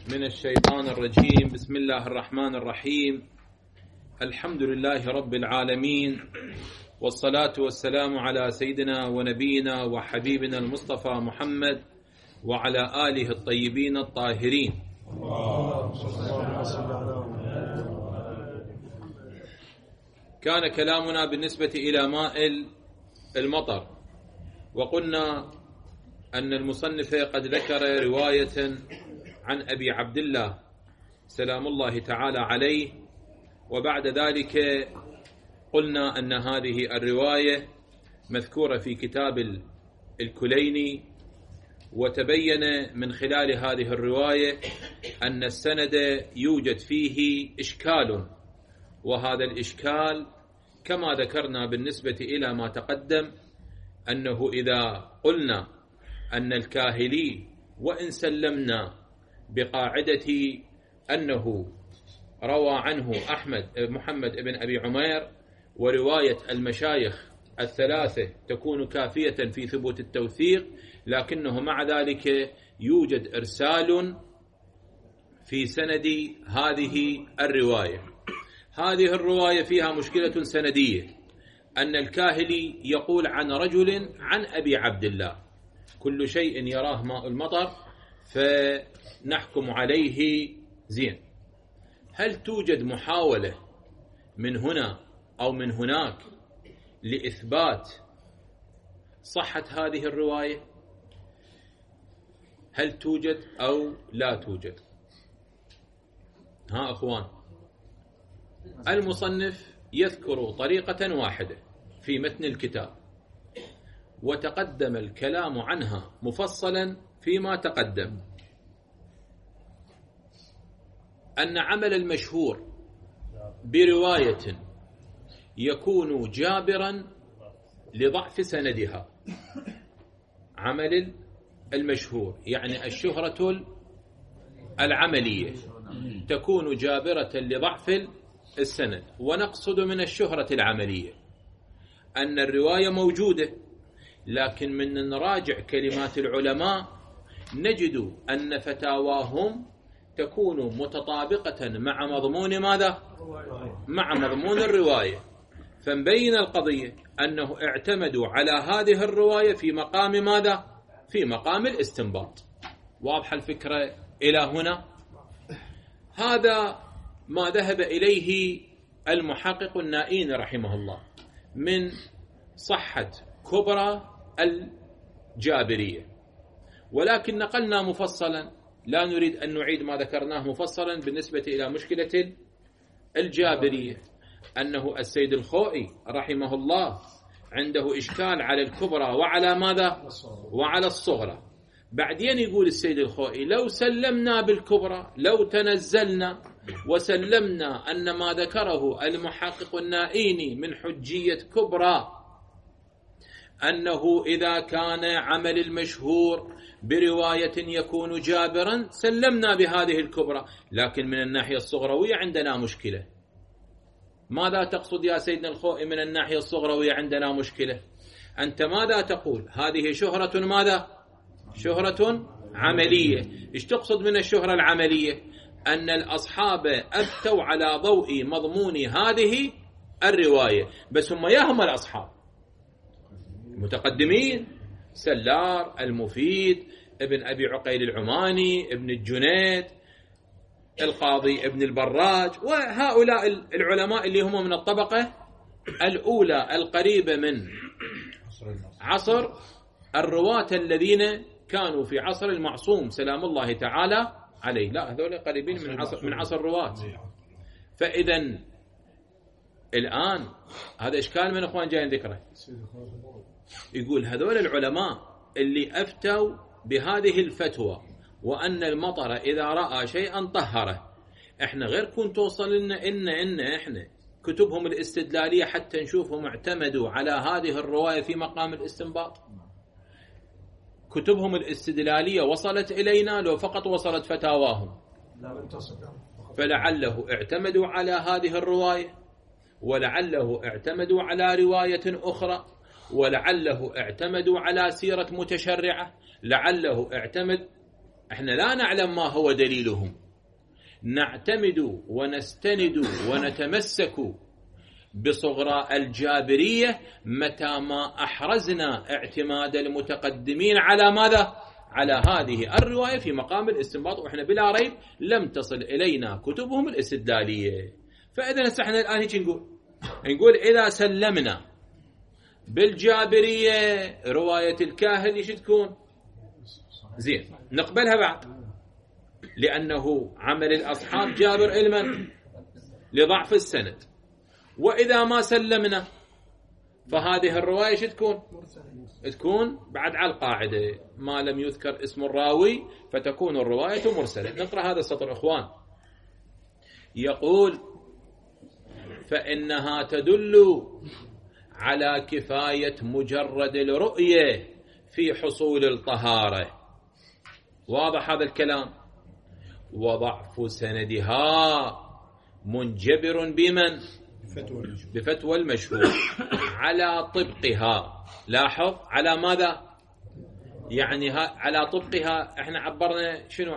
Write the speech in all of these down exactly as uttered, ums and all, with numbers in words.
من الشيطان الرجيم. بسم الله الرحمن الرحيم. الحمد لله رب العالمين، والصلاة والسلام على سيدنا ونبينا وحبيبنا المصطفى محمد وعلى آله الطيبين الطاهرين. كان كلامنا بالنسبة إلى ماء المطر، وقلنا أن المصنف قد ذكر رواية عن أبي عبد الله سلام الله تعالى عليه، وبعد ذلك قلنا أن هذه الرواية مذكورة في كتاب الكليني، وتبين من خلال هذه الرواية أن السند يوجد فيه إشكال، وهذا الإشكال كما ذكرنا بالنسبة إلى ما تقدم أنه إذا قلنا أن الكاهلي وإن سلمنا بقاعدة أنه روى عنه أحمد محمد بن أبي عمير ورواية المشايخ الثلاثة تكون كافية في ثبوت التوثيق، لكنه مع ذلك يوجد إرسال في سند هذه الرواية. هذه الرواية فيها مشكلة سندية، أن الكاهلي يقول عن رجل عن أبي عبد الله، كل شيء يراه ماء المطر فنحكم عليه زين. هل توجد محاولة من هنا أو من هناك لإثبات صحة هذه الرواية؟ هل توجد أو لا توجد؟ ها أخوان، المصنف يذكر طريقة واحدة في متن الكتاب، وتقدم الكلام عنها مفصلا فيما تقدم، أن عمل المشهور برواية يكون جابرا لضعف سندها. عمل المشهور يعني الشهرة العملية تكون جابرة لضعف السند، ونقصد من الشهرة العملية أن الرواية موجودة، لكن من نراجع كلمات العلماء نجد أن فتاواهم تكون متطابقة مع مضمون ماذا؟ مع مضمون الرواية، فمبين القضية أنه اعتمدوا على هذه الرواية في مقام ماذا؟ في مقام الاستنباط. واضح الفكرة إلى هنا؟ هذا ما ذهب إليه المحقق النائين رحمه الله من صحة كبرى الجابرية، ولكن نقلنا مفصلا، لا نريد أن نعيد ما ذكرناه مفصلا بالنسبة إلى مشكلة الجابرية، أنه السيد الخوئي رحمه الله عنده إشكال على الكبرى وعلى ماذا؟ وعلى الصغرى. بعدين يقول السيد الخوئي لو سلمنا بالكبرى، لو تنزلنا وسلمنا أن ما ذكره المحقق النائيني من حجية كبرى أنه إذا كان عمل المشهور برواية يكون جابرا سلمنا بهذه الكبرى، لكن من الناحية الصغروية عندنا مشكلة. ماذا تقصد يا سيدنا الخوئي من الناحية الصغروية عندنا مشكلة؟ أنت ماذا تقول؟ هذه شهرة ماذا؟ شهرة عملية. إيش تقصد من الشهرة العملية؟ أن الأصحاب أفتوا على ضوء مضمون هذه الرواية، بس هم يهم الأصحاب المتقدمين، سلار، المفيد، ابن أبي عقيل العماني، ابن الجنيد، القاضي ابن البراج، وهؤلاء العلماء اللي هم من الطبقة الأولى القريبة من عصر الرواة الذين كانوا في عصر المعصوم سلام الله تعالى عليه. لا، هذول قريبين من عصر من عصر الرواة. فإذا الآن هذا إشكال من أخوان جاي ذكره، يقول هذول العلماء اللي أفتوا بهذه الفتوى وأن المطر إذا رأى شيئا طهره، إحنا غير كنت توصل لنا إن إن إحنا كتبهم الاستدلالية حتى نشوفهم اعتمدوا على هذه الرواية في مقام الاستنباط. كتبهم الاستدلالية وصلت إلينا لو فقط وصلت فتاواهم، فلعله اعتمدوا على هذه الرواية، ولعله اعتمدوا على رواية أخرى، ولعله اعتمدوا على سيرة متشرعة، لعله اعتمد احنا لا نعلم ما هو دليلهم، نعتمد ونستند ونتمسك بصغرى الجابرية متى ما أحرزنا اعتماد المتقدمين على ماذا؟ على هذه الرواية في مقام الاستنباط، وإحنا بلا ريب لم تصل إلينا كتبهم الاستدلالية. فإذا نحن الآن هيك نقول نقول إذا سلمنا بالجابرية رواية الكاهل ايش تكون؟ زين، نقبلها بعد، لأنه عمل الأصحاب جابر علما لضعف السند. وإذا ما سلمنا فهذه الرواية ايش تكون؟ تكون بعد على القاعدة ما لم يذكر اسم الراوي فتكون الرواية مرسلة. نقرأ هذا السطر إخوان، يقول: فإنها تدل على كفاية مجرد الرؤية في حصول الطهارة. واضح هذا الكلام؟ وضعف سندها منجبر بمن؟ بفتوى المشهور على طبقها. لاحظ على ماذا؟ يعني على طبقها، احنا عبرنا شنو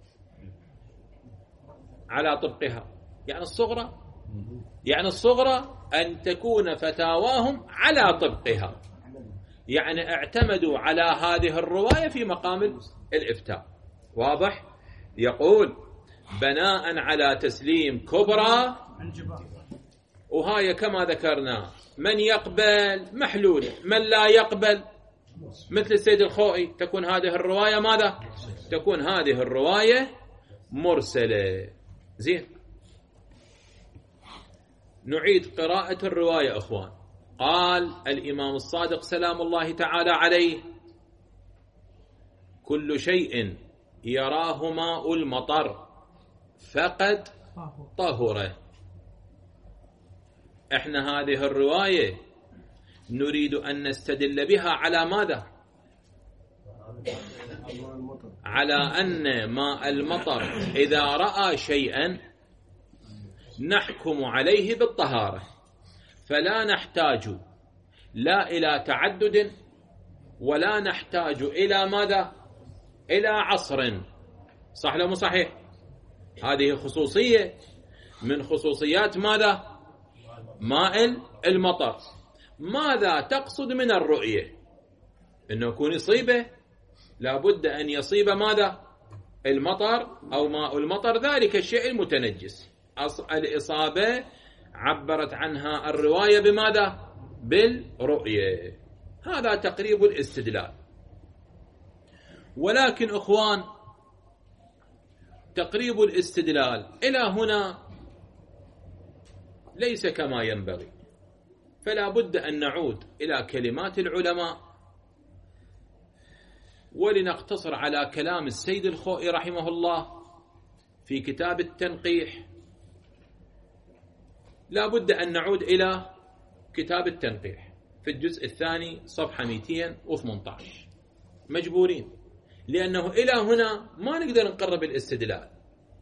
على طبقها؟ يعني الصغرى، يعني الصغرى أن تكون فتاواهم على طبقها، يعني اعتمدوا على هذه الرواية في مقام الإفتاء. واضح؟ يقول: بناء على تسليم كبرى، وهاي كما ذكرنا من يقبل محلول، من لا يقبل مثل السيد الخوئي تكون هذه الرواية ماذا؟ تكون هذه الرواية مرسلة. زين، نعيد قراءة الرواية أخوان. قال الإمام الصادق سلام الله تعالى عليه: كل شيء يراه ماء المطر فقد طهره. احنا هذه الرواية نريد أن نستدل بها على ماذا؟ على أن ماء المطر إذا رأى شيئا نحكم عليه بالطهارة، فلا نحتاج لا إلى تعدد ولا نحتاج إلى ماذا؟ إلى عصر. صح ولا مو صحيح؟ هذه خصوصية من خصوصيات ماذا؟ ماء المطر. ماذا تقصد من الرؤية؟ إنه يكون يصيبه، لابد أن يصيب ماذا؟ المطر أو ماء المطر، ذلك الشيء المتنجس. الإصابة عبرت عنها الرواية بماذا؟ بالرؤية. هذا تقريب الاستدلال. ولكن أخوان، تقريب الاستدلال إلى هنا ليس كما ينبغي، فلا بد أن نعود إلى كلمات العلماء ولنقتصر على كلام السيد الخوئي رحمه الله في كتاب التنقيح. لا بد أن نعود إلى كتاب التنقيح في الجزء الثاني صفحة مئتين وثمانية عشر، مجبورين، لأنه إلى هنا ما نقدر نقرب الاستدلال.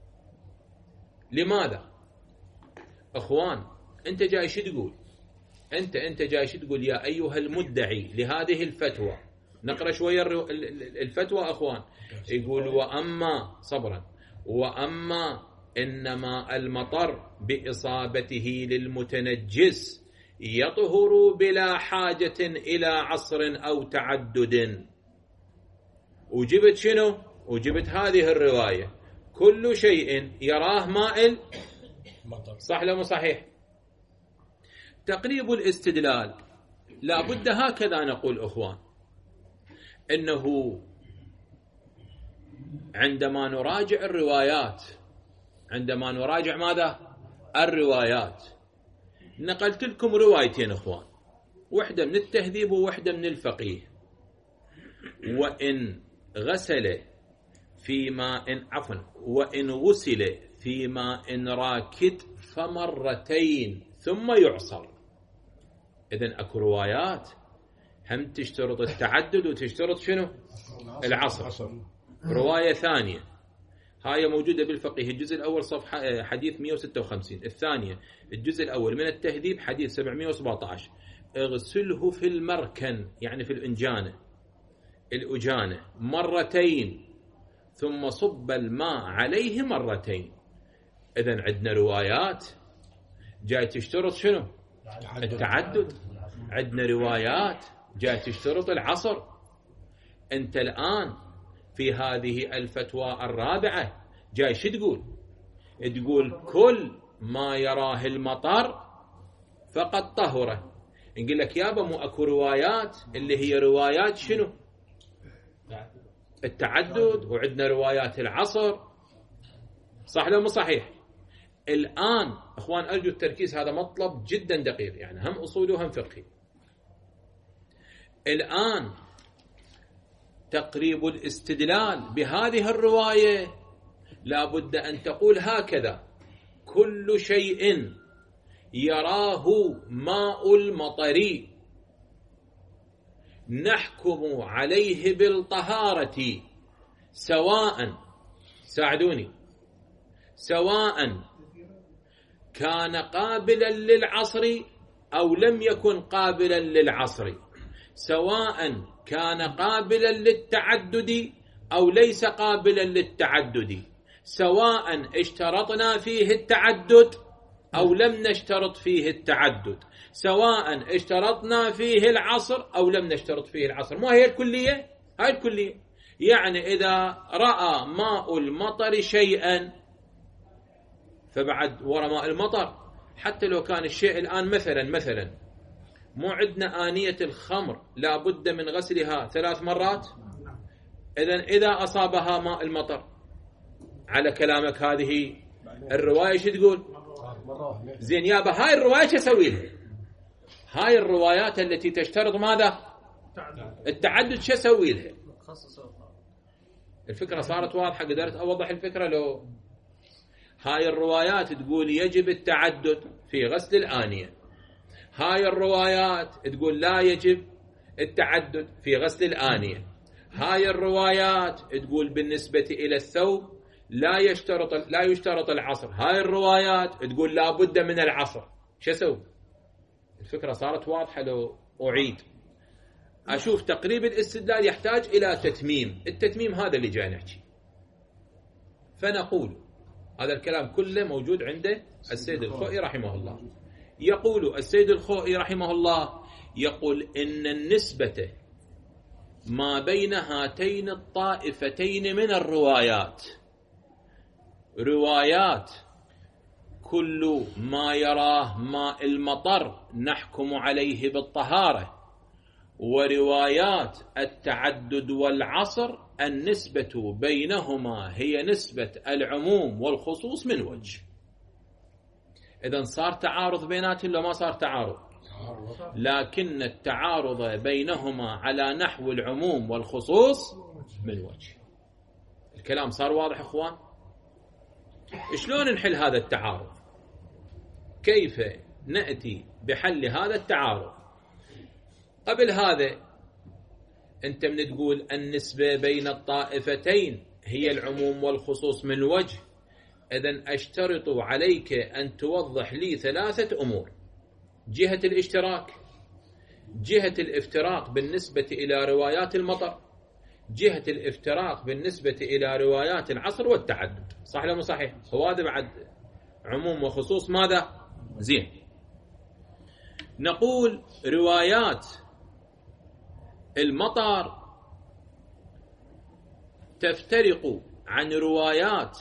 لماذا؟ أخوان، أنت جاي شو تقول؟ أنت أنت جاي شو تقول يا أيها المدعي لهذه الفتوى؟ نقرأ شوية الفتوى أخوان. يقول: وأما صبرا وأما إنما المطر بإصابته للمتنجس يطهر بلا حاجة إلى عصر أو تعدد. وجبت شنو؟ وجبت هذه الرواية: كل شيء يراه ماء المطر. صح ولا مو صحيح؟ تقريب الاستدلال لا بد هكذا نقول أخوان، إنه عندما نراجع الروايات، عندما نراجع ماذا؟ الروايات. نقلت لكم روايتين أخوان، واحدة من التهذيب وواحدة من الفقيه. وإن غسل في ماء عفوا وإن غسل في ماء راكد فمرتين ثم يعصر. إذن أكو روايات هم تشترط التعدد وتشترط شنو؟ العصر. رواية ثانية هاي موجودة بالفقيه الجزء الأول صفحة حديث مئة وستة وخمسين، الثانية الجزء الأول من التهذيب حديث سبعمئة وسبعة عشر: اغسله في المركن، يعني في الإنجانة الأجانة، مرتين ثم صب الماء عليه مرتين. إذن عندنا روايات جاي تشترط شنو؟ التعدد. عندنا روايات جاي تشترط العصر. أنت الآن في هذه الفتوى الرابعة جاي شو تقول؟ تقول كل ما يراه المطر فقد طهره. نقول لك يابا مو أكو روايات اللي هي روايات شنو؟ التعدد، وعندنا روايات العصر. صح لو مو صحيح؟ الآن أخوان أرجو التركيز، هذا مطلب جدا دقيق، يعني هم أصولي وهم فقهي. الآن تقريب الاستدلال بهذه الرواية لابد أن تقول هكذا: كل شيء يراه ماء المطر نحكم عليه بالطهارة سواء، ساعدوني، سواء كان قابلا للعصر أو لم يكن قابلا للعصر، سواء كان قابلا للتعدد أو ليس قابلا للتعدد، سواء اشترطنا فيه التعدد أو لم نشترط فيه التعدد، سواء اشترطنا فيه العصر أو لم نشترط فيه العصر. ما هي الكلية؟ هاي الكلية. يعني إذا رأى ماء المطر شيئا فبعد وراء ماء المطر، حتى لو كان الشيء الآن مثلا مثلا مو عندنا آنية الخمر لا بد من غسلها ثلاث مرات. إذن إذا أصابها ماء المطر على كلامك هذه الرواية شو تقول؟ زين يابا هاي الرواية شو أسوي لها؟ هاي الروايات التي تشترط ماذا؟ التعدد شو أسوي لها؟ الفكرة صارت واضحة؟ قدرت أوضح الفكرة لو؟ هاي الروايات تقول يجب التعدد في غسل الآنية، هاي الروايات تقول لا يجب التعدد في غسل الآنية، هاي الروايات تقول بالنسبة إلى الثوب لا يشترط لا يشترط العصر، هاي الروايات تقول لا بد من العصر. شو أسوي؟ الفكرة صارت واضحة لو أعيد؟ أشوف تقريب الاستدلال يحتاج إلى تتميم، التتميم هذا اللي جاي نحكي. فنقول هذا الكلام كله موجود عنده السيد الخوئي رحمه الله. يقول السيد الخوئي رحمه الله، يقول إن النسبة ما بين هاتين الطائفتين من الروايات، روايات كل ما يراه ماء المطر نحكم عليه بالطهارة، وروايات التعدد والعصر النسبة بينهما هي نسبة العموم والخصوص من وجه. إذن صار تعارض بيناتهم لو ما صار تعارض؟ لكن التعارض بينهما على نحو العموم والخصوص من وجه. الكلام صار واضح اخوان؟ شلون نحل هذا التعارض؟ كيف نأتي بحل هذا التعارض؟ قبل هذا أنت من تقول النسبة بين الطائفتين هي العموم والخصوص من وجه، إذن أشترط عليك أن توضح لي ثلاثة أمور: جهة الاشتراك، جهة الافتراق بالنسبة إلى روايات المطر، جهة الافتراق بالنسبة إلى روايات العصر والتعدد. صح ولا مو صحيح؟ هو هذا بعد عموم وخصوص ماذا؟ زين. نقول روايات المطر تفترق عن روايات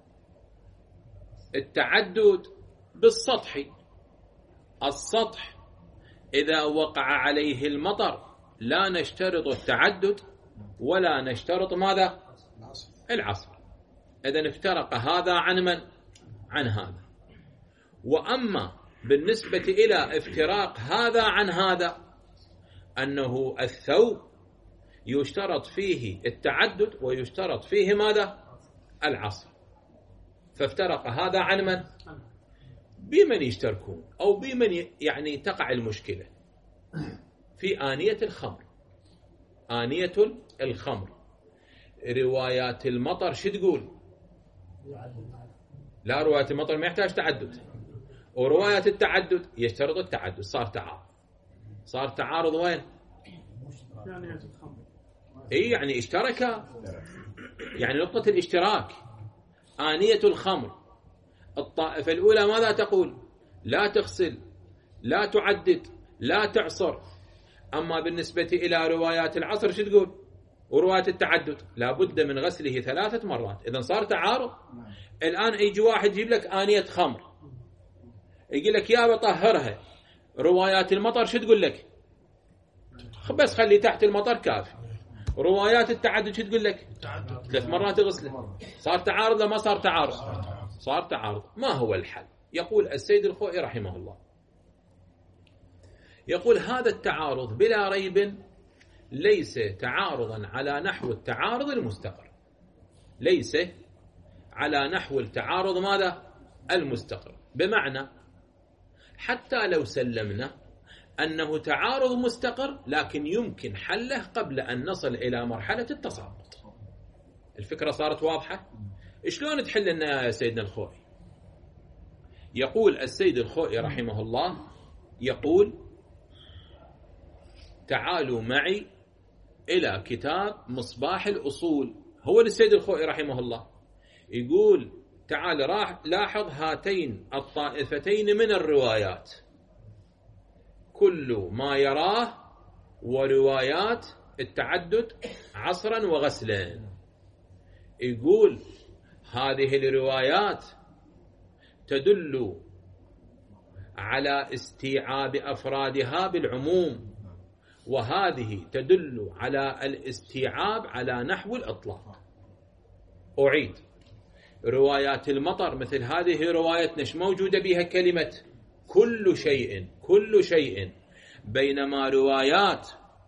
التعدد بالسطح. السطح إذا وقع عليه المطر لا نشترط التعدد ولا نشترط ماذا؟ العصر. إذن افترق هذا عن من؟ عن هذا. وأما بالنسبة إلى افتراق هذا عن هذا، أنه الثوب يشترط فيه التعدد ويشترط فيه ماذا؟ العصر. فافترق هذا عن من؟ بمن يشتركون أو بمن يعني تقع المشكلة؟ في آنية الخمر. آنية الخمر روايات المطر شو تقول؟ لا، روايات المطر ما يحتاج تعدد، وروايات التعدد يشترط التعدد. صار تعارض. صار تعارض وين؟ اي يعني اشتركا. يعني نقطة الاشتراك. آنية الخمر الطائفة الأولى ماذا تقول؟ لا تغسل، لا تعدد، لا تعصر. أما بالنسبة إلى روايات العصر شو تقول؟ ورواية التعدد لا بد من غسله ثلاثة مرات. إذن صار تعارض. الآن يجي واحد يجيب لك آنية خمر يقول لك يا بطهرها، روايات المطر شو تقول لك؟ بس خلي تحت المطر كافي. روايات التعدد شو تقول لك؟ ثلاث مرات غسله. صار تعارض لما صار تعارض؟ صار تعارض. ما هو الحل؟ يقول السيد الخوئي رحمه الله، يقول هذا التعارض بلا ريب ليس تعارضا على نحو التعارض المستقر، ليس على نحو التعارض ماذا؟ المستقر. بمعنى حتى لو سلمنا أنه تعارض مستقر لكن يمكن حله قبل أن نصل إلى مرحلة التساقط. الفكرة صارت واضحة؟ شلون تحل لنا يا سيدنا الخوئي؟ يقول السيد الخوئي رحمه الله، يقول تعالوا معي إلى كتاب مصباح الأصول، هو للسيد الخوئي رحمه الله. يقول تعال راح لاحظ هاتين الطائفتين من الروايات، كل ما يراه وروايات التعدد عصرا وغسلا. يقول هذه الروايات تدل على استيعاب أفرادها بالعموم، وهذه تدل على الاستيعاب على نحو الإطلاق. أعيد، روايات المطر مثل هذه روايتنا ايش موجودة بها كلمة كل شيء، كل شيء، بينما روايات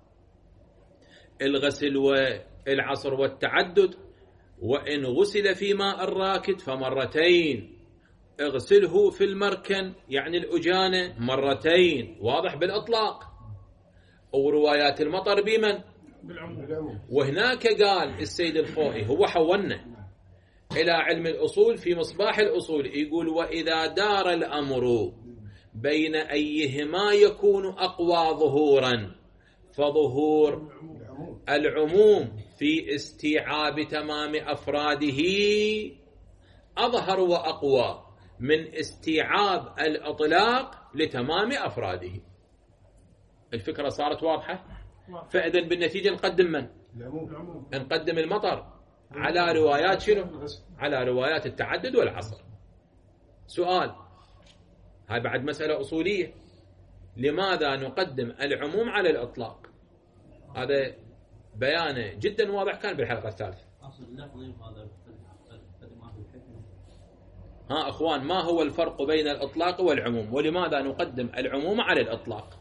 الغسل والعصر والتعدد وإن غسل في ماء الراكد فمرتين، اغسله في المركن يعني الأجانة مرتين، واضح بالإطلاق. وروايات المطر بمن؟ بالعموم. وهناك قال السيد الخوئي، هو حولنا إلى علم الأصول في مصباح الأصول، يقول وإذا دار الأمر بين أيهما يكون أقوى ظهورا فظهور العموم في استيعاب تمام أفراده أظهر وأقوى من استيعاب الإطلاق لتمام أفراده. الفكرة صارت واضحة؟ فإذن بالنتيجة نقدم من؟ نقدم المطر على روايات شنو؟ على روايات التعدد والعصر. سؤال، هاي بعد مسألة أصولية، لماذا نقدم العموم على الإطلاق؟ هذا بيانه جدا واضح كان بالحلقة الثالثة. ها أخوان، ما هو الفرق بين الإطلاق والعموم؟ ولماذا نقدم العموم على الإطلاق؟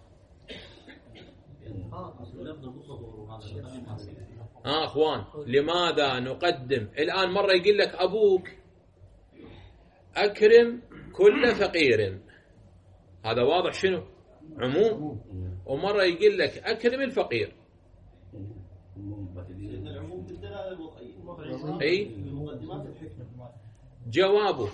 ها أخوان، لماذا نقدم؟ الآن مرة يقول لك أبوك أكرم كل فقير، هذا واضح شنو؟ عموم. ومرة يقول لك أكرم الفقير. أي جوابه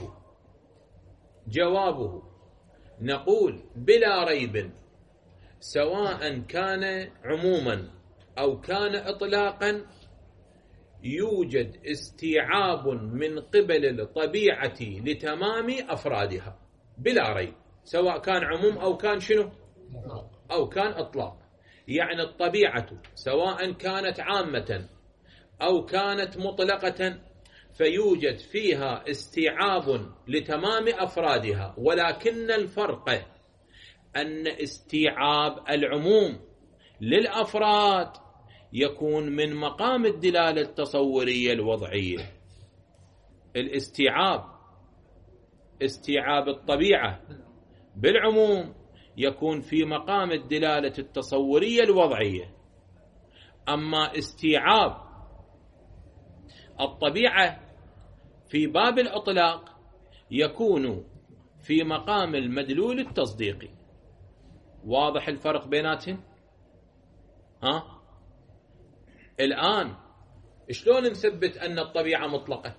جوابه نقول بلا ريب سواء كان عموما أو كان إطلاقا يوجد استيعاب من قبل الطبيعة لتمام أفرادها بلا ريب، سواء كان عموم أو كان شنو أو كان إطلاق. يعني الطبيعة سواء كانت عامة أو كانت مطلقة فيوجد فيها استيعاب لتمام أفرادها، ولكن الفرق أن استيعاب العموم للأفراد يكون من مقام الدلالة التصورية الوضعية. الاستيعاب استيعاب الطبيعة بالعموم يكون في مقام الدلالة التصورية الوضعية. أما استيعاب الطبيعة في باب الإطلاق يكون في مقام المدلول التصديقي. واضح الفرق بيناتهم؟ ها؟ الآن شلون نثبت أن الطبيعة مطلقة؟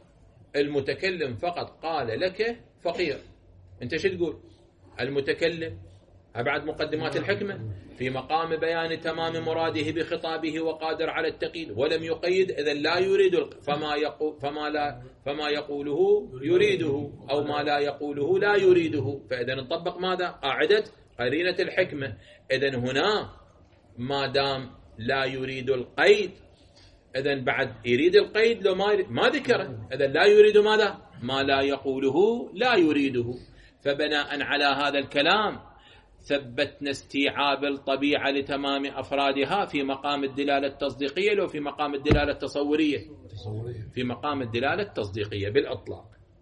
المتكلم فقط قال لك فقير، أنت شو تقول؟ المتكلم أبعد مقدمات الحكمة في مقام بيان تمام مراده بخطابه وقادر على التقييد ولم يقيد، إذا لا يريد فما يقول فما لا فما يقوله يريده أو ما لا يقوله لا يريده، فإذا نطبق ماذا؟ قاعدة قرينة الحكمة. إذا هنا ما دام لا يريد القيد، إذا بعد يريد القيد لو ما يريد ما ذكره، إذا لا يريد ماذا؟ ما لا يقوله لا يريده. فبناء على هذا الكلام ثبتنا استيعاب الطبيعة لتمام أفرادها في مقام الدلالة التصديقية لو في مقام الدلالة التصورية؟ في مقام الدلالة التصديقية بالإطلاق.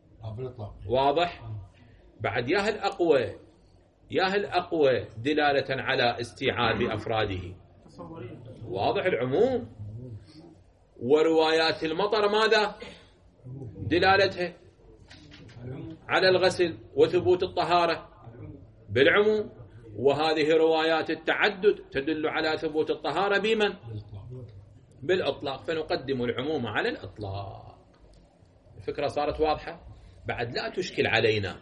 واضح؟ بعد ياهل أقوى ياهل أقوى دلالة على استيعاب أفراده واضح العموم. وروايات المطر ماذا دلالتها؟ على الغسل وثبوت الطهارة بالعموم، وهذه روايات التعدد تدل على ثبوت الطهارة بمن؟ بالإطلاق، فنقدم العموم على الإطلاق. الفكرة صارت واضحة؟ بعد لا تشكل علينا،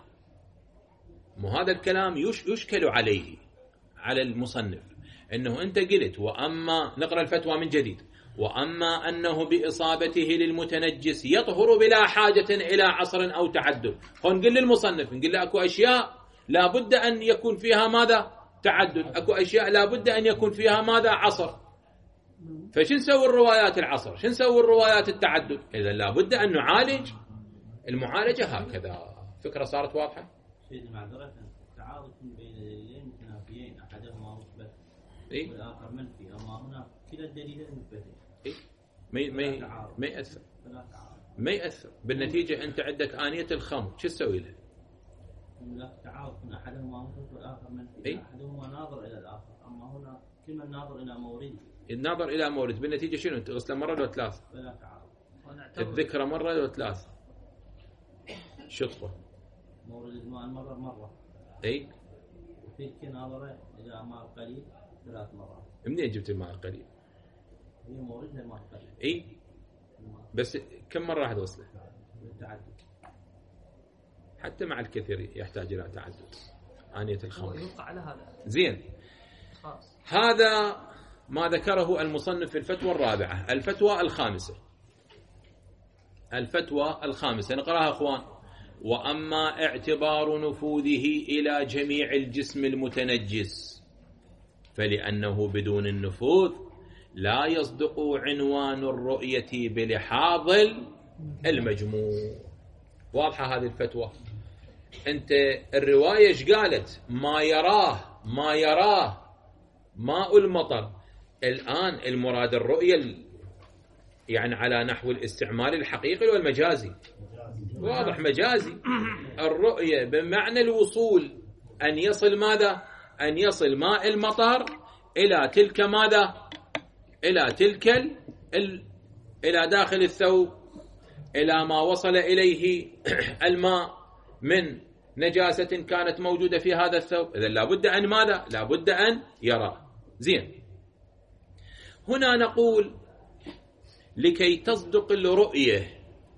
مو هذا الكلام يشكل عليه على المصنف، أنه أنت قلت وأما نقرأ الفتوى من جديد، وأما أنه بإصابته للمتنجس يطهر بلا حاجة إلى عصر أو تعدد. فنقول للمصنف نقول له أكو أشياء لا بد أن يكون فيها ماذا؟ تعدد. أكو أشياء لا بد أن يكون فيها ماذا؟ عصر. فشن نسوي الروايات العصر؟ شن نسوي الروايات التعدد؟ إذا لا بد أن نعالج المعالجة هكذا. فكرة صارت واضحة؟ سيدي معذرة تعارض بين دليلين متنافيين أحدهما مثبت إيه؟ والآخر منفي، أما هنا كلا الدليلين مثبتين. إيه؟ ما ما ما يأثر ما يأثر بالنتيجة. أنت عندك آنية الخمر شو تسوي لها؟ لا تعارض من أحدهما مثبت والآخر منفي. إيه؟ أحدهما ناظر إلى الآخر، أما هنا كلمة ناظر إلى مورد. الناظر إلى مورد بالنتيجة شنو؟ تغسل مرة ولا ثلاث؟ فلا تعارض. الذكرى مرة ولا ثلاث؟ شطفة مورد الماء المرة مرة. أي؟ وفيك ناظرة إلى ماء قليل ثلاث مرات. منين جبت الماء القليل؟ هي موردها ماء قليل. إي؟ بس كم مرة راح توصله؟ بالتعدد. حتى مع الكثير يحتاج إلى تعدد. آنية الخمر. يبقى على هذا. زين. خلاص. هذا ما ذكره المصنف في الفتوى الرابعة. الفتوى الخامسة. الفتوى الخامسة نقرأها أخوان. وأما اعتبار نفوذه إلى جميع الجسم المتنجس فلأنه بدون النفوذ لا يصدق عنوان الرؤية بلحاظ المجموع. واضحة هذه الفتوى؟ أنت الرواية ايش قالت؟ ما يراه ما يراه ماء المطر. الآن المراد الرؤية يعني على نحو الاستعمال الحقيقي والمجازي. واضح مجازي. الرؤية بمعنى الوصول، أن يصل ماذا؟ أن يصل ماء المطر إلى تلك ماذا؟ إلى تلك ال... إلى داخل الثوب، إلى ما وصل إليه الماء من نجاسة كانت موجودة في هذا الثوب. إذن لابد أن ماذا؟ لابد أن يرى. زين. هنا نقول لكي تصدق الرؤية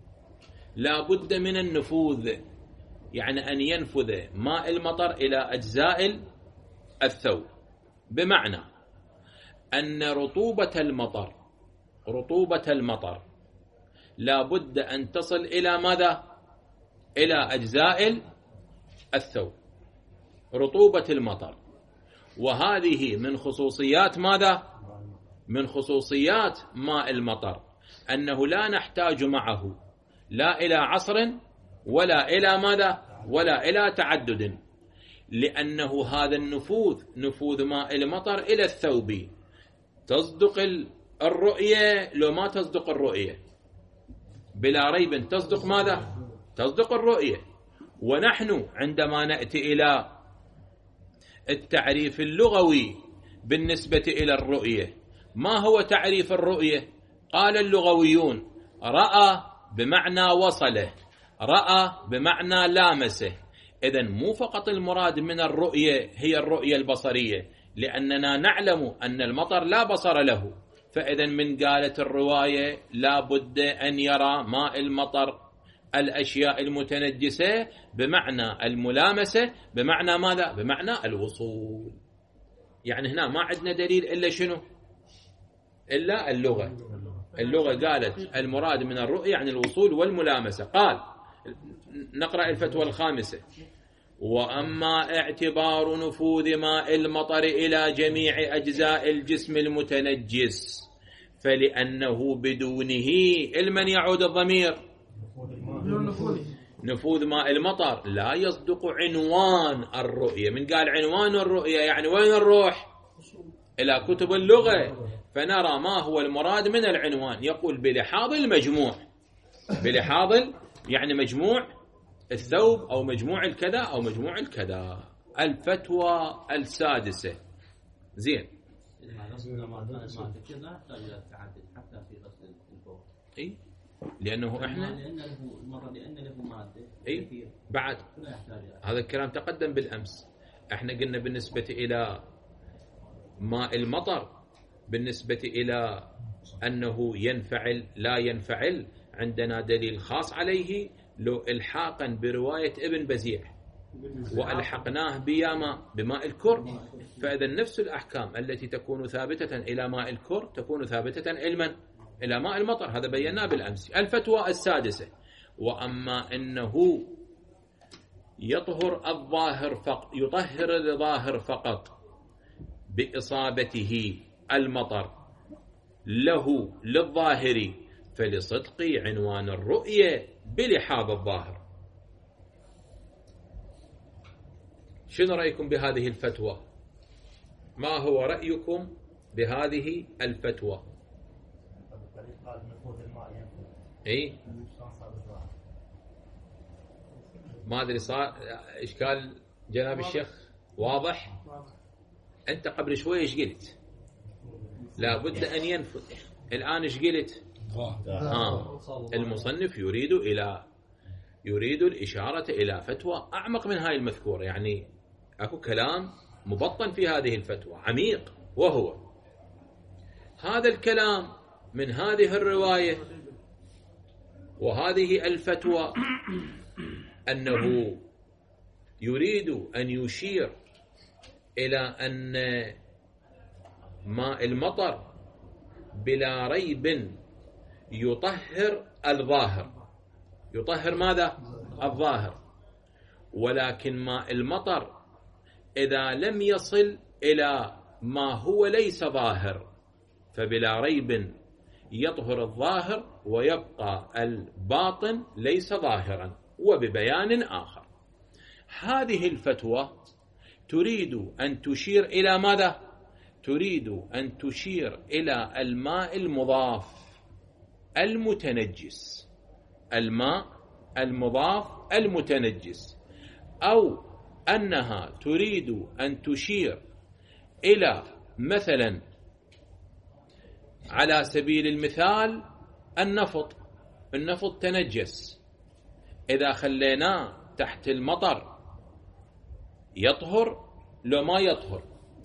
لابد من النفوذ، يعني أن ينفذ ماء المطر إلى أجزاء الثوب، بمعنى أن رطوبة المطر رطوبة المطر لابد أن تصل إلى ماذا؟ إلى أجزاء الثوب. رطوبة المطر، وهذه من خصوصيات ماذا؟ من خصوصيات ماء المطر، أنه لا نحتاج معه لا إلى عصر ولا إلى ماذا؟ ولا إلى تعدد، لأنه هذا النفوذ نفوذ ماء المطر إلى الثوب. تصدق الرؤية لو ما تصدق الرؤية؟ بلا ريب تصدق ماذا؟ تصدق الرؤية. ونحن عندما نأتي إلى التعريف اللغوي بالنسبة إلى الرؤية، ما هو تعريف الرؤية؟ قال اللغويون: رأى بمعنى وصله، رأى بمعنى لامسه. إذن مو فقط المراد من الرؤية هي الرؤية البصرية، لأننا نعلم أن المطر لا بصر له، فإذن من قالت الرواية لا بد أن يرى ماء المطر الأشياء المتنجسة بمعنى الملامسة، بمعنى ماذا؟ بمعنى الوصول. يعني هنا ما عندنا دليل إلا شنو؟ إلا اللغة. اللغة قالت المراد من الرؤية يعني الوصول والملامسة. قال نقرأ الفتوى الخامسة: وأما اعتبار نفوذ ماء المطر إلى جميع أجزاء الجسم المتنجس فلأنه بدونه المن يعود الضمير نفوذ ماء المطر لا يصدق عنوان الرؤية. من قال عنوان الرؤية يعني وين نروح؟ إلى كتب اللغة فنرى ما هو المراد من العنوان. يقول بلحاظ المجموع، بلحاظ يعني مجموع الثوب أو مجموع الكذا أو مجموع الكذا. الفتوى السادسة. زين. إيه؟ لأنه إحنا لأن له مرة لأن له مادة. إيه؟ بعد هذا الكلام تقدم بالأمس. إحنا قلنا بالنسبة إلى ماء المطر، بالنسبة إلى أنه ينفعل لا ينفعل، عندنا دليل خاص عليه لو الحاقا برواية ابن بزيع وألحقناه بياما بماء الكر، فإذا نفس الأحكام التي تكون ثابتة إلى ماء الكر تكون ثابتة علما إلى ماء المطر. هذا بيناه بالأمس. الفتوى السادسة: وأما أنه يطهر الظاهر فقط، يطهر الظاهر فقط بإصابته المطر له للظاهر فلصدق عنوان الرؤية بلحاظ الظاهر. شنو رأيكم بهذه الفتوى؟ ما هو رأيكم بهذه الفتوى؟ اي ما ادري صار اشكال جناب الشيخ واضح؟ انت قبل شوي ايش قلت؟ لابد ان ينفذ. الان ايش قلت؟ ها المصنف يريد الى يريد الاشاره الى فتوى اعمق من هاي المذكوره. يعني اكو كلام مبطن في هذه الفتوى عميق، وهو هذا الكلام من هذه الروايه وهذه الفتوى أنه يريد أن يشير إلى أن ماء المطر بلا ريب يطهر الظاهر. يطهر ماذا؟ الظاهر. ولكن ماء المطر إذا لم يصل إلى ما هو ليس ظاهر فبلا ريب يطهر الظاهر ويبقى الباطن ليس ظاهرا. وببيان آخر هذه الفتوى تريد أن تشير إلى ماذا؟ تريد أن تشير إلى الماء المضاف المتنجس، الماء المضاف المتنجس، أو أنها تريد أن تشير إلى مثلا على سبيل المثال النفط. النفط تنجس، إذا خليناه تحت المطر يطهر لو ما يطهر؟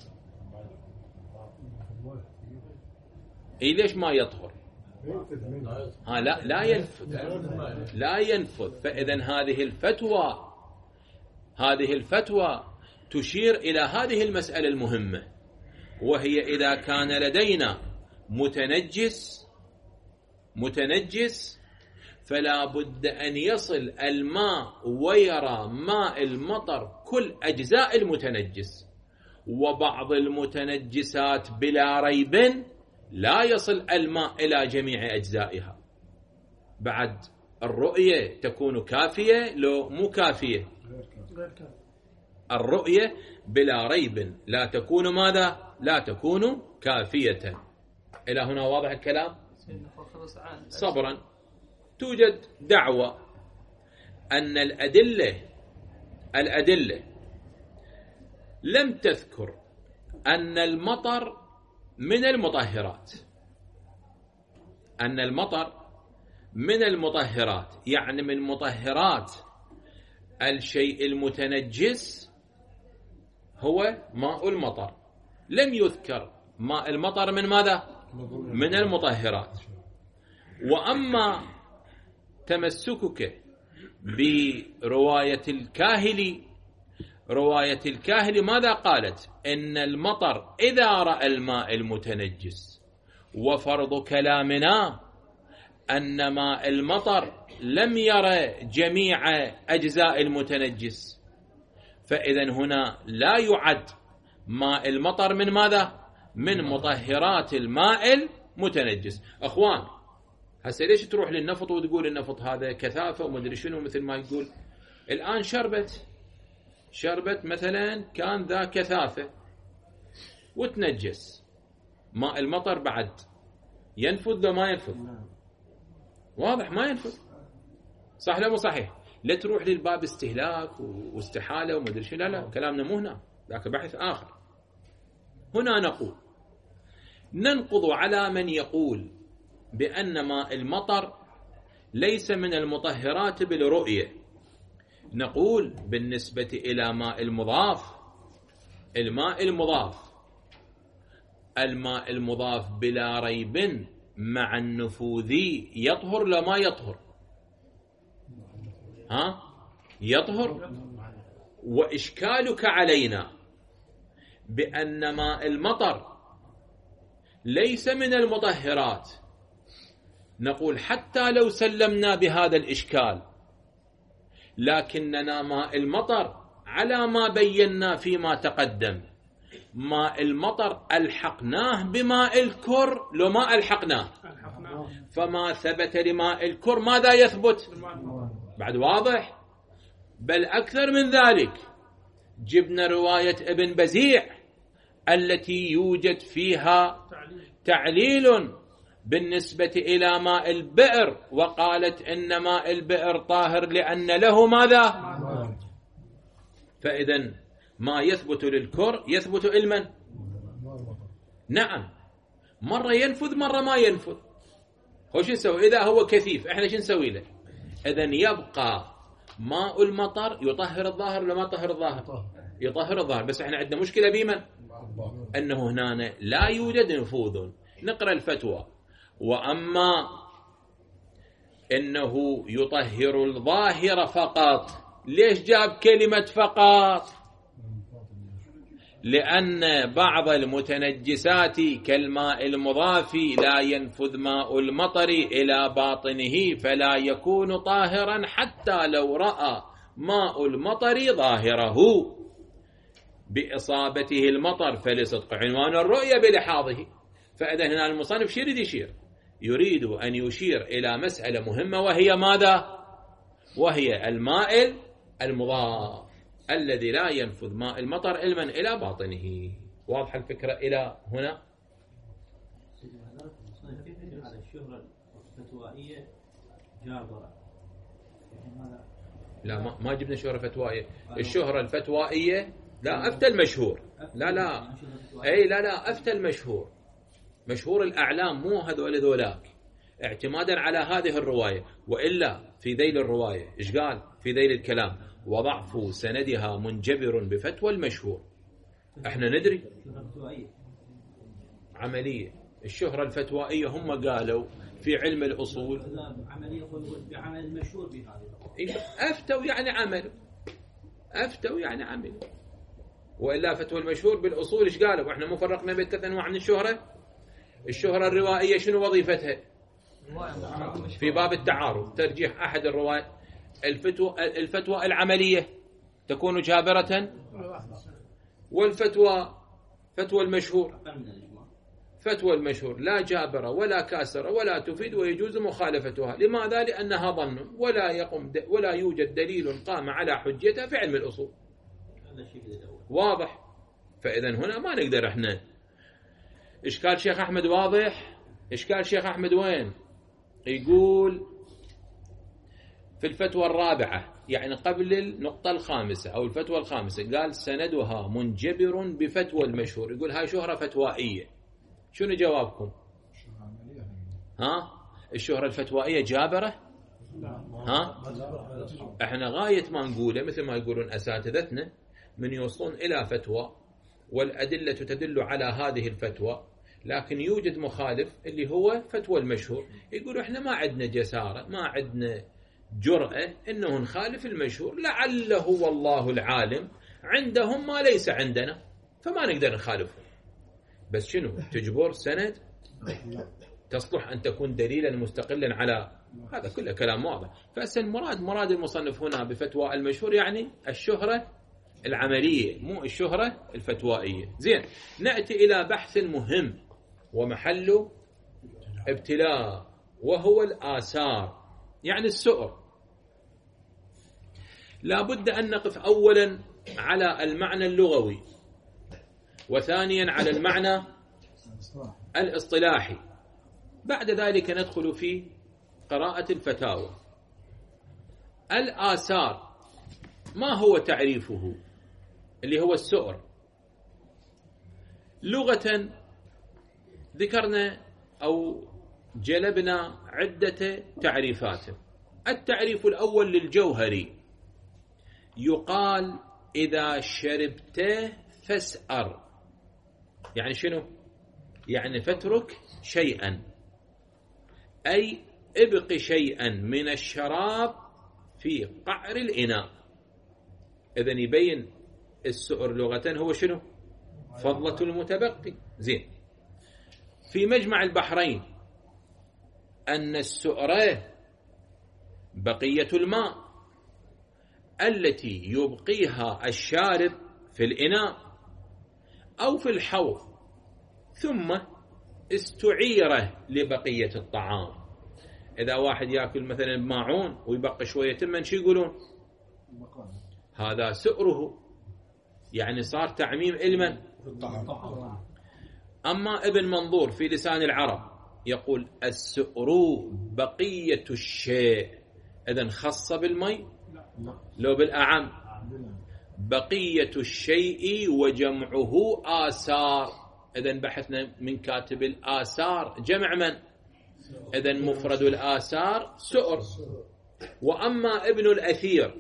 إيه ليش ما يطهر؟ ها لا لا ينفذ، لا ينفذ. فإذا هذه الفتوى هذه الفتوى تشير إلى هذه المسألة المهمة، وهي إذا كان لدينا متنجس متنجس فلا بد أن يصل الماء ويرى ماء المطر كل أجزاء المتنجس. وبعض المتنجسات بلا ريب لا يصل الماء إلى جميع أجزائها. بعد الرؤية تكون كافية لو مو كافية؟ الرؤية بلا ريب لا تكون ماذا؟ لا تكون كافية. إلى هنا واضح الكلام؟ صبرا. توجد دعوة أن الأدلة الأدلة لم تذكر أن المطر من المطهرات، أن المطر من المطهرات، يعني من مطهرات الشيء المتنجس هو ماء المطر. لم يذكر ماء المطر من ماذا؟ من المطهرات. وأما تمسكك برواية الكاهلي. رواية الكاهلي ماذا قالت؟ إن المطر إذا رأى الماء المتنجس، وفرض كلامنا أن ماء المطر لم يرى جميع أجزاء المتنجس، فإذا هنا لا يعد ماء المطر من ماذا؟ من مطهرات الماء المتنجس. أخوان، هسه ليش تروح للنفط وتقول النفط هذا كثافة ومدري شنو؟ مثل ما يقول الآن شربت شربت مثلا كان ذا كثافة وتنجس، ماء المطر بعد ينفذ لو ما ينفذ؟ واضح ما ينفذ، صح لا مو صحيح؟ لا تروح للباب استهلاك واستحالة ومدري شنو، لا لا، كلامنا مو هنا، ذاك بحث آخر. هنا نقول ننقض على من يقول بأن ماء المطر ليس من المطهرات بالرؤية. نقول بالنسبة إلى ماء المضاف، الماء المضاف الماء المضاف بلا ريب مع النفوذي يطهر لا ما يطهر؟ ها يطهر. وإشكالك علينا بأن ماء المطر ليس من المطهرات، نقول حتى لو سلمنا بهذا الإشكال، لكننا ماء المطر على ما بينا فيما تقدم، ماء المطر ألحقناه بماء الكر لو ما ألحقناه، فما ثبت لماء الكر ماذا يثبت؟ بعد واضح. بل أكثر من ذلك، جبنا رواية ابن بزيع التي يوجد فيها تعليل بالنسبة إلى ماء البئر، وقالت إن ماء البئر طاهر لأن له ماذا؟ فإذا ما يثبت للكر يثبت إلمن؟ نعم، مرة ينفذ مرة ما ينفذ. هو شو نسوي إذا هو كثيف؟ إحنا شو نسوي له؟ إذن يبقى ماء المطر يطهر الظاهر ولا ما يطهر الظاهر؟ يطهر الظاهر. بس إحنا عندنا مشكلة بمن؟ أنه هنا لا يوجد نفوذ. نقرأ الفتوى: وأما إنه يطهر الظاهر فقط. ليش جاب كلمة فقط؟ لأن بعض المتنجسات كالماء المضاف لا ينفذ ماء المطر إلى باطنه، فلا يكون طاهرا حتى لو رأى ماء المطر ظاهره بإصابته المطر فلصدق عنوان الرؤية بلحاظه. فإذا هنا المصنف شو يريد يشير؟ يريد أن يشير إلى مسألة مهمة، وهي ماذا؟ وهي الماء المضاف الذي لا ينفذ ماء المطر علما إلى باطنه. واضح الفكرة إلى هنا؟ على الشهرة الفتوائية جابرة. لا، ما, ما جبنا شهرة فتوائية. الشهرة الفتوائية لا، أفتى المشهور. لا لا أي لا لا أفتى المشهور، مشهور الأعلام، مو هذول ذولاك، اعتمادا على هذه الرواية. وإلا في ذيل الرواية إيش قال في ذيل الكلام؟ وضعف سندها منجبر بفتوى المشهور. احنا ندري عملية الشهرة الفتوائية، هم قالوا في علم الأصول عملية بعمل المشهور بهذا. أفتوا يعني عمل، أفتوا يعني عمل. وإلا فتوى المشهور بالأصول إيش قالوا؟ وإحنا مو فرقنا بين ثلاث أنواع من الشهرة. الشهرة الروائية شنو وظيفتها؟ في باب التعارض، ترجيح أحد الروايات. الفتوى الفتوى العملية تكون جابرة، والفتوى فتوى المشهور فتوى المشهور لا جابرة ولا كاسرة ولا تفيد، ويجوز مخالفتها. لماذا؟ لأنها ظن ولا يقوم ولا يوجد دليل قام على حجتها في علم الأصول. واضح؟ فإذا هنا ما نقدر احنا. إشكال شيخ أحمد واضح؟ إشكال شيخ أحمد وين؟ يقول في الفتوى الرابعة، يعني قبل النقطة الخامسة أو الفتوى الخامسة، قال سندها منجبر بفتوى المشهور. يقول هاي شهرة فتوائية. شنو جوابكم؟ ها؟ الشهرة الفتوائية جابرة؟ ها؟ احنا غاية ما نقوله مثل ما يقولون أساتذتنا، من يوصلون إلى فتوى والأدلة تدل على هذه الفتوى، لكن يوجد مخالف اللي هو فتوى المشهور. يقولوا احنا ما عندنا جسارة، ما عندنا جرأة أنه نخالف المشهور، لعله والله العالم عندهم ما ليس عندنا فما نقدر نخالفه. بس شنو تجبر سند تصلح أن تكون دليلا مستقلا على هذا كله كلام واضح. فأسا المراد مراد المصنف هنا بفتوى المشهور يعني الشهرة العملية مو الشهرة الفتوائية. زين، نأتي إلى بحث مهم ومحله ابتلاء، وهو الآثار يعني السؤر. لا بد أن نقف أولا على المعنى اللغوي، وثانيا على المعنى الاصطلاحي، بعد ذلك ندخل في قراءة الفتاوى. الآثار ما هو تعريفه اللي هو السؤر؟ لغة ذكرنا أو جلبنا عدة تعريفات. التعريف الأول للجوهري يقال إذا شربته فاسأر. يعني شنو؟ يعني فترك شيئا، أي ابق شيئا من الشراب في قعر الإناء. إذن يبين السؤر لغة هو شنو؟ فضلة المتبقي. زين، في مجمع البحرين أن السؤر بقية الماء التي يبقيها الشارب في الإناء أو في الحوض ثم استعيره لبقية الطعام. إذا واحد يأكل مثلا بماعون ويبقى شوية من شو يقولون؟ هذا سؤره، يعني صار تعميم علما. أما ابن منظور في لسان العرب يقول السؤر بقية الشيء. إذن خص بالمي لو بالأعم بقية الشيء وجمعه آثار. إذن بحثنا من كاتب الآثار جمع من؟ إذن مفرد الآثار سؤر. وأما ابن الأثير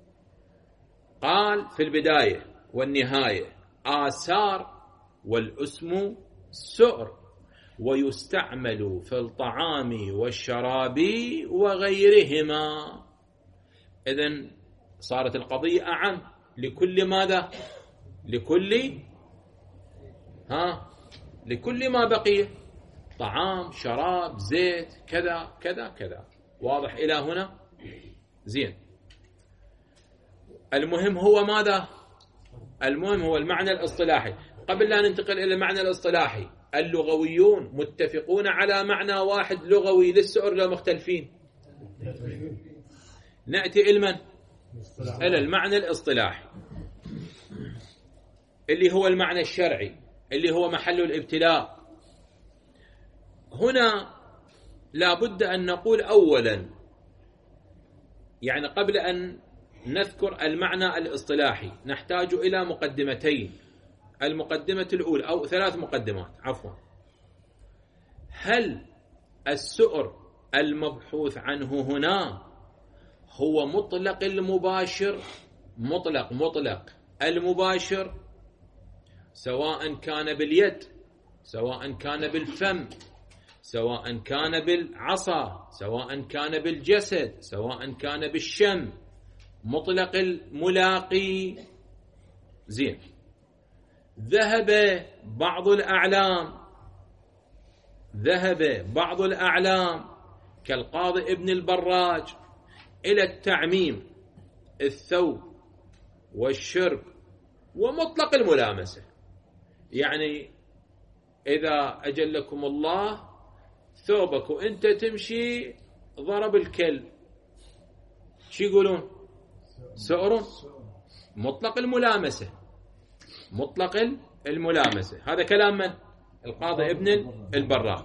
قال في البداية والنهاية آثار والاسم سؤر، ويستعمل في الطعام والشراب وغيرهما. إذن صارت القضية أعم لكل ماذا؟ لكل ها لكل ما بقي، طعام شراب زيت كذا كذا كذا. واضح إلى هنا؟ زين، المهم هو ماذا؟ المهم هو المعنى الاصطلاحي. قبل لا ننتقل إلى المعنى الاصطلاحي، اللغويون متفقون على معنى واحد لغوي للسؤر لو مختلفين؟ نأتي إلى من؟ إلى المعنى الاصطلاحي اللي هو المعنى الشرعي اللي هو محل الابتلاء. هنا لا بد أن نقول أولا، يعني قبل أن نذكر المعنى الاصطلاحي نحتاج إلى مقدمتين. المقدمة الأولى أو ثلاث مقدمات عفوا. هل السؤر المبحوث عنه هنا هو مطلق المباشر، مطلق مطلق المباشر، سواء كان باليد، سواء كان بالفم، سواء كان بالعصا، سواء كان بالجسد، سواء كان بالشم، مطلق الملاقي؟ زين، ذهب بعض الأعلام ذهب بعض الأعلام كالقاضي ابن البراج إلى التعميم الثوب والشرب ومطلق الملامسة. يعني إذا أجلكم الله ثوبك وأنت تمشي ضرب الكلب، شو يقولون؟ سؤر. مطلق الملامسة، مطلق الملامسة. هذا كلام من؟ القاضي ابن البراج.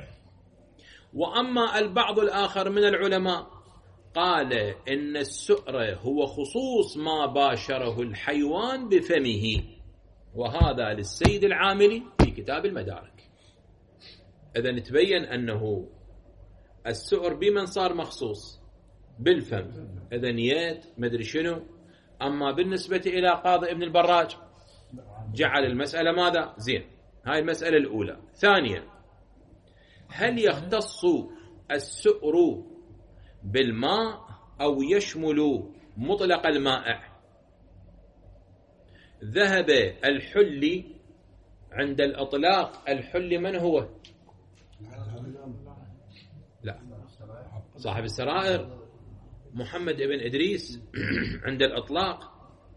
وأما البعض الآخر من العلماء قال إن السؤر هو خصوص ما باشره الحيوان بفمه، وهذا للسيد العاملي في كتاب المدارك. إذن تبين أنه السؤر بمن صار مخصوص؟ بالفم. إذن يد مدري شنو. أما بالنسبة إلى قاضي ابن البراج جعل المسألة ماذا؟ زين، هاي المسألة الأولى. ثانيا، هل يختص السؤر بالماء أو يشمل مطلق المائع. ذهب الحلي عند الإطلاق، الحلي من هو؟ لا، صاحب السرائر محمد بن إدريس عند الإطلاق.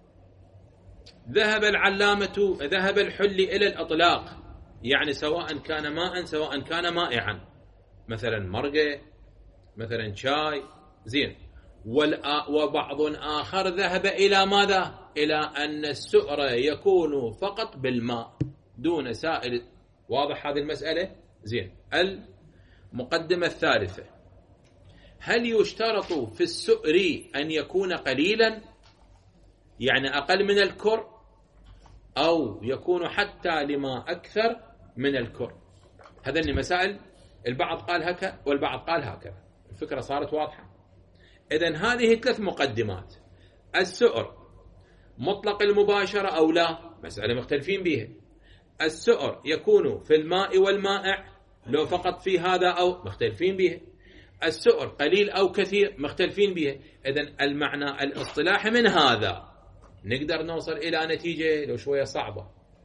ذهب العلامة ذهب الحلي إلى الإطلاق، يعني سواء كان ماء سواء كان مائعا، مثلا مرقة مثلا شاي، زين. وبعض آخر ذهب إلى ماذا؟ إلى أن السؤر يكون فقط بالماء دون سائل. واضح هذه المسألة؟ زين. المقدمة الثالثة: هل يشترط في السؤر أن يكون قليلا، يعني أقل من الكر، أو يكون حتى لما أكثر من الكر؟ هذين مسائل، البعض قال هكذا والبعض قال هكذا. الفكرة صارت واضحة؟ إذن هذه ثلاث مقدمات. السؤر مطلق المباشرة أو لا، مسألة مختلفين بها. السؤر يكون في الماء والمائع لو فقط في هذا أو، مختلفين بها. السؤر قليل أو كثير، مختلفين بها. إذن المعنى الاصطلاحي من هذا نقدر نوصل إلى نتيجة لو شوية صعبة.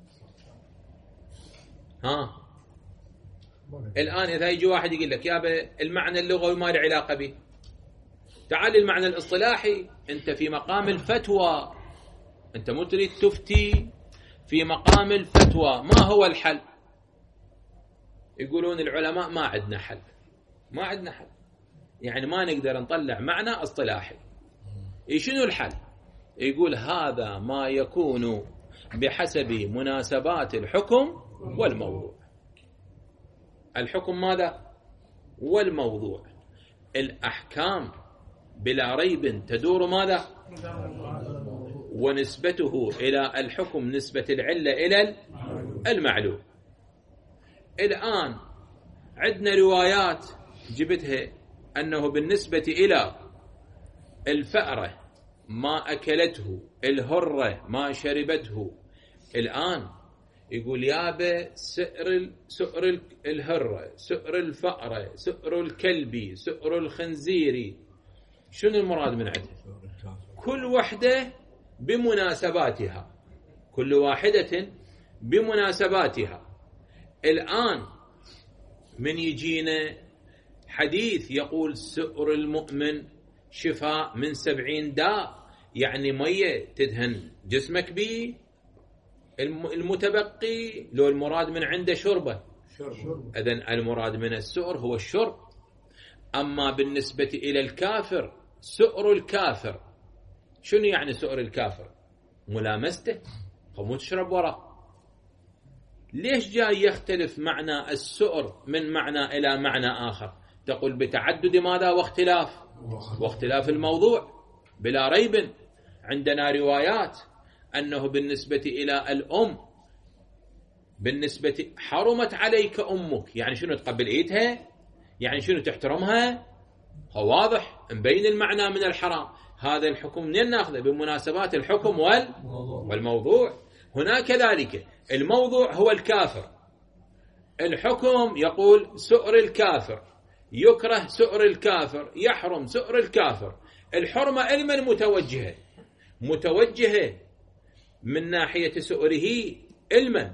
ها الآن إذا يجي واحد يقول لك يا المعنى اللغوي ما له علاقة به، تعال المعنى الاصطلاحي. أنت في مقام الفتوى، أنت مو تريد تفتي في مقام الفتوى. ما هو الحل؟ يقولون العلماء ما عندنا حل، ما عندنا حل، يعني ما نقدر نطلع معنى اصطلاحي. شنو الحل؟ يقول هذا ما يكون بحسب مناسبات الحكم والموضوع. الحكم ماذا؟ والموضوع. الأحكام بلا ريب تدور ماذا؟ ونسبته إلى الحكم نسبة العلة إلى المعلوم. الآن عندنا روايات جبتها أنه بالنسبة إلى الفأرة ما أكلته، الهرة ما شربته. الآن يقول يابا سؤر سؤر الهرة، سؤر الفأرة، سؤر الكلبي، سؤر الخنزيري. شنو المراد من عندها؟ كل وحدة بمناسباتها، كل واحدة بمناسباتها. الآن من يجينا حديث يقول سؤر المؤمن شفاء من سبعين داء، يعني مية تدهن جسمك به. المتبقي لو المراد من عنده شربه، إذن المراد من السؤر هو الشرب. أما بالنسبة إلى الكافر، سؤر الكافر شنو يعني؟ سؤر الكافر ملامسته، فمو تشرب وراه. ليش جاي يختلف معنى السؤر من معنى إلى معنى آخر؟ تقول بتعدد ماذا؟ واختلاف واختلاف الموضوع. بلا ريب عندنا روايات أنه بالنسبة إلى الأم، بالنسبة حرمت عليك أمك، يعني شنو؟ تقبل إيدها، يعني شنو؟ تحترمها. هو واضح مبين المعنى من الحرام. هذا الحكم منين ناخذه؟ بمناسبات الحكم والموضوع. هناك كذلك الموضوع هو الكافر، الحكم يقول سؤر الكافر، يكره سؤر الكافر، يحرم سؤر الكافر. الحرمة المن متوجهة؟ متوجهة من ناحية سؤره المن،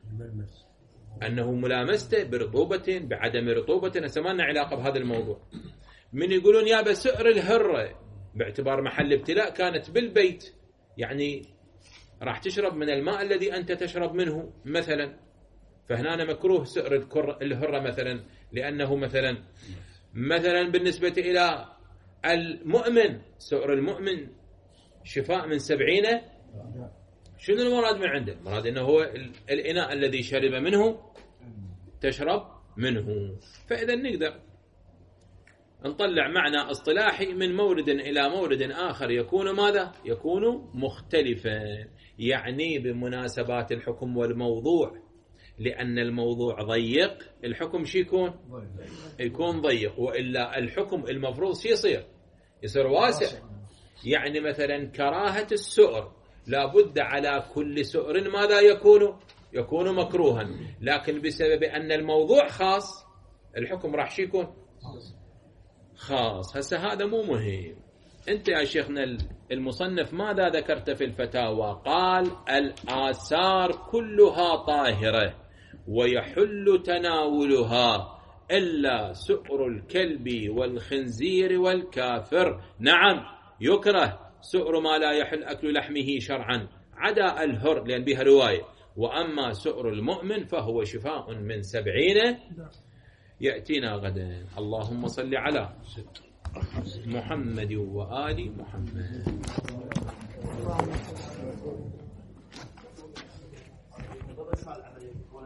أنه ملامسته برطوبة بعدم رطوبة. نسمعنا علاقة بهذا الموضوع. من يقولون يا بسؤر الهرة باعتبار محل ابتلاء كانت بالبيت، يعني راح تشرب من الماء الذي أنت تشرب منه مثلا، فهنا مكروه سؤر الهرة مثلا، لأنه مثلا مثلا بالنسبة إلى المؤمن، سؤر المؤمن شفاء من سبعين. شنو المراد من عنده؟ المراد أنه هو الإناء الذي شرب منه تشرب منه. فإذا نقدر نطلع معنى اصطلاحي من مورد إلى مورد آخر يكون ماذا؟ يكون مختلفا، يعني بمناسبات الحكم والموضوع. لأن الموضوع ضيق، الحكم شي يكون؟ يكون ضيق. وإلا الحكم المفروض شي يصير؟ يصير واسع. يعني مثلا كراهة السؤر لابد على كل سؤر ماذا يكون؟ يكون مكروها. لكن بسبب أن الموضوع خاص، الحكم راح شي يكون؟ خاص. هسه هذا مو مهم. أنت يا شيخنا المصنف ماذا ذكرت في الفتاوى؟ قال الآثار كلها طاهرة ويحل تناولها إلا سؤر الكلب والخنزير والكافر. نعم يكره سؤر ما لا يحل أكل لحمه شرعا عدا الهر لأن بها رواية، وأما سؤر المؤمن فهو شفاء من سبعين يأتينا غدا. اللهم صل على محمد وآل محمد.